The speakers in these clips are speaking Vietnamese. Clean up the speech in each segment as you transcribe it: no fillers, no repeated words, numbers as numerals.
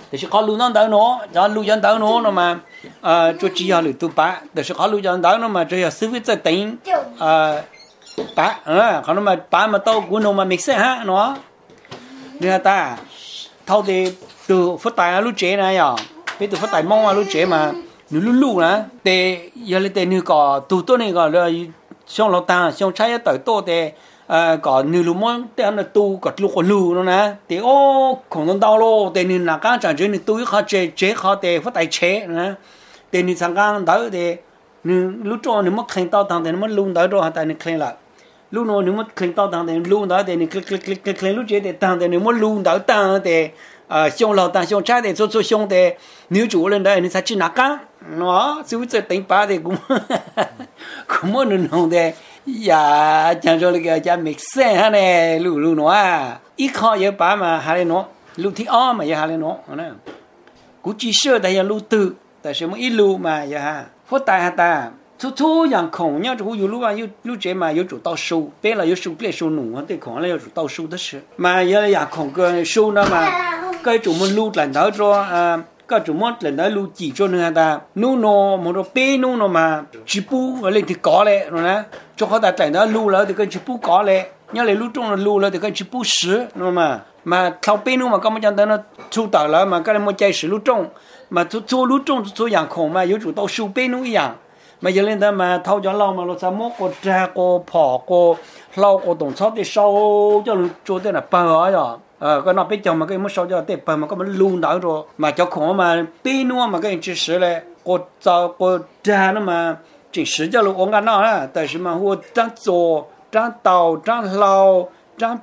แต่ฉันขอรู้นั่นเดินเนาะจะรู้ยันเดินเนาะนะมาจุดจีหรือตัวป้าแต่ฉันขอรู้ยันเดินเนาะมาจะซื้อวิจัยติงป้าเขาเนาะมาป้ามาโตกูเนาะมามิกซ์ฮะเนาะเนี่ยตาเท่าที่ตัวฟุตไตลูกเจนะอย่างเป็นตัวฟุตไตมองลูกเจมาหนูลูกนะแต่ยังเลยแต่หนูก็ตัวนี้ก็เลยช่องเราตาช่องใช้ต่อยโตแต่ก็หนูรู้มั้งแต่อันนั้นตัวก็ลูกก็รู้นะแต่โอ้ของต้นดาวโลแต่หนูนักการจัดเจหนูตัวเขาเจเขาแต่ฟุตไตเชนะแต่หนูสังกัดดาวแต่หนูรู้จักหนูมันเคลื่อนต่อทางแต่หนูมันลุงดาวโลหาแต่หนูเคลื่อนละลุงโน่หนูมันเคลื่อนต่อทางแต่ลุงดาวแต่หนูเคลื่อนรู้เจแต่ทางแต่หนูมันลุงดาวทางแต่兄老大兄差的做兄弟，女主人的你才去哪干？喏，就这等把的姑么弄的呀？讲说那个叫没生哈呢，路喏啊，一靠也把嘛哈嘞喏，路ที่อ้อ嘛也哈嘞喏，那估计说的也路多，但是么一路嘛也哈，不大哈大。初养孔，要是有路啊，有这嘛有主到收，别了有收别收农啊，对孔了有主到收的是，嘛要来养孔个收呢嘛，个主么路来到着个主么来到路几着呢的，弄么么着别弄了嘛，只不我来提高嘞，喏，就好在来到路了，这个只不高嘞，要来路中了路了，这个只不实，喏嘛靠别弄嘛，干么讲等那出道了嘛，个来么在是路中，嘛做路中做养孔嘛，有主到收别弄一样。mà giờ lên đó mà thâu cho lâu mà nó sao mốt cô cha cô phò cô lâu cô tổng sót để sâu cho chỗ tên là bờ rồi cái nó biết chồng mà cái mất sâu cho tên bờ mà có mình luôn đỡ rồi mà cho khổ mà pi nữa mà cái chỉ sử này cô cho cô cha nó mà chỉ sử cho lúc ông cái nó á tại sao mà hua trang trò trang tàu trang lâu trang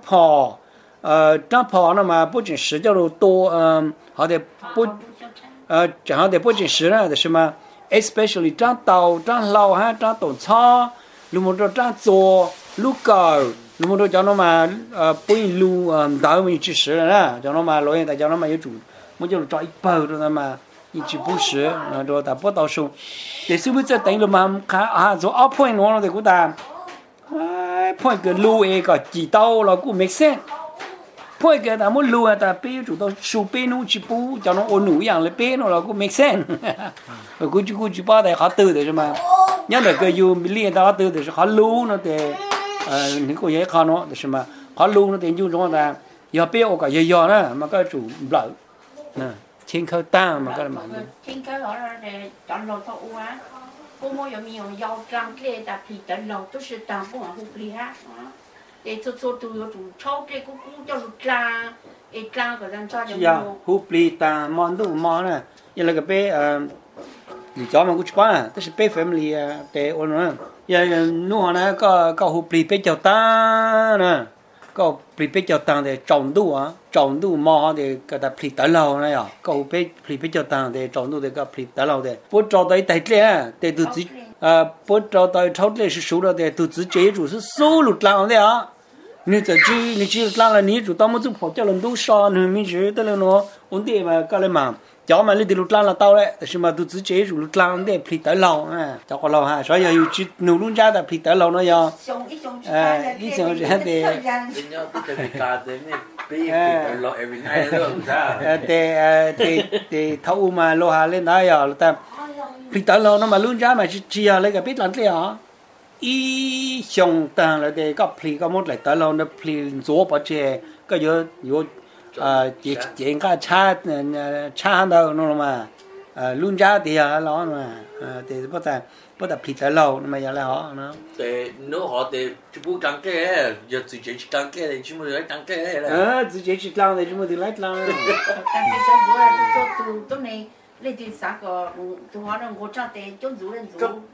phò nó mà不仅sử cho lúc多họ để不chẳng họ để不仅sử là tại sao mà especially 张刀、张老哈、张董超，如么着张左、路高，如么着叫那么不一路到我们去吃了，叫那么老人家叫那么有主，我就找一包着那么一直不吃，着打不到手，但是不是等了嘛？看啊，做二point我的古达，point 个路一个几刀了，古没生。phơi cái ta muốn lùa ta bê chủ tao sưu bê nu chỉ bù cho nó ổn nụ dạng lấy bê nó là cũng make sense rồi cũng chỉ bao đại khó từ để cho mà nhớ là cái dù liên ta khó từ để khó lú nó để những cái gì khó nó để cho mà khó lú nó để dùng trong ta giờ bê ở cả giờ đó mà cái chủ lợi nè trên khơi ta mà cái mà trên khơi họ là để chọn lột thau á cô mua有没有腰章类的皮的肉都是当不好不厉害để cho tụi nó tụi cháu cái cũng cho lụt ra, ra cái răng cho cho húp li ta món đồ món này, như là cái bé thì cháu mà cũng chụp á, tức là bé family để ôn nữa, giờ nuôi này có húp li bé cháu ta nè, có bé cháu ta để trồng đồ mò để cái ta pli tới lâu này à, có húp bé cháu ta để trồng đồ để cái pli tới lâu để, bố cháu tới tại đây để tụi chị bố cháu tới cháu đây là số đó để tụi chị chế chủ là số lụt lao đấy à. Nếu chỉ làm là nếu chúng ta muốn giúp họ cho lần đầu sau nếu mình chỉ tới là nó ổn định mà cái này mà cháu mà lấy từ lúc làm là tao đấy, nhưng mà tôi chỉ chế rồi lúc làm để phi tới lâu cháu có lâu ha,所以要去努力家的phi tới lâu nó要一种是的，để thâu mà lo hà lên đó ya, ta phi tới lâu nó mà luôn ra mà chỉ lấy cái biết làm cái hả? ý xong tàng là để có pli có một lại tới lâu nó pli gió bỏ chè có vô chuyện cái cha đâu nó mà luôn ra thì nó mà thì bắt đầu pli tới lâu mà giờ là họ nó để nếu họ để chỉ bu trắng cái giờ chỉ trắng cái thì chỉ muốn lấy trắng cái là chỉ trắng thì chỉ muốn lấy trắng trắng cái sao rồi tôi này lấy từ sao có tôi hỏi nó ngồi trắng thì chỗ rủ lên rủ